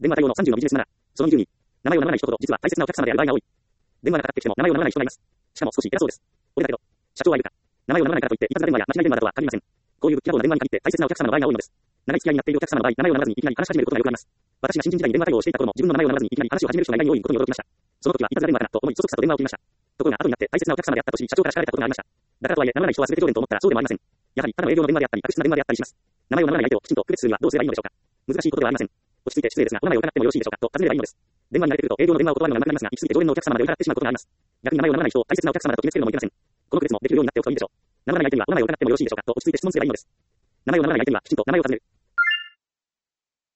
電話対応の30のビジネスマナー。その20に、名前を名乗らない人ほど実は大切なお客様である場合が多い。電話がかかってきても名前を名乗らない人がいます。しかも少し偉そうです。俺だけど、社長はいるか。名前を名乗らないからといって、いたずら電話や間違い電話だとは限りません。こういうぶっきらぼうな電話に限って大切なお客様の場合が多いのです。長い付き合いになっているお客様の場合、名前を名乗らずにいきなり話し始めることがよくあります。私が新人時代に電話対応をしていた頃も自分の名前を名乗らずにいきなり話を始める人が意外に多いことに驚きました。その時はいたずら電話かなと思い、そそくさと電話を切りました。ところが後になって大切なお客様であったと知り、社長から叱られたことがありました。だからとはいえ、名乗らない人は全て常連と思ったらそうでもありません。やはり、ただの営業の電話であったり、悪質な電話であったりします。名前を名乗らない相手をきちんと区別するにはどうすればいいのでしょうか。難しいことではありません。落ち着いて失礼ですが、お名前を伺ってもよろしいでしょうかと尋ねればいいのです。電話に慣れてくると営業の電話を断るのが上手くなりますが、行き過ぎて常連のお客様まで追い払ってしまうことがあります。逆に名前を名乗らない人を大切なお客様だと決めつけるのもいけません。この区別もできるようになっておくといいでしょう。名乗らない相手にはお名前を伺ってもよろしいでしょうかと落ち着いて質問すればいいのです。名前を名乗らない相手にはきちんと名前を尋ねる。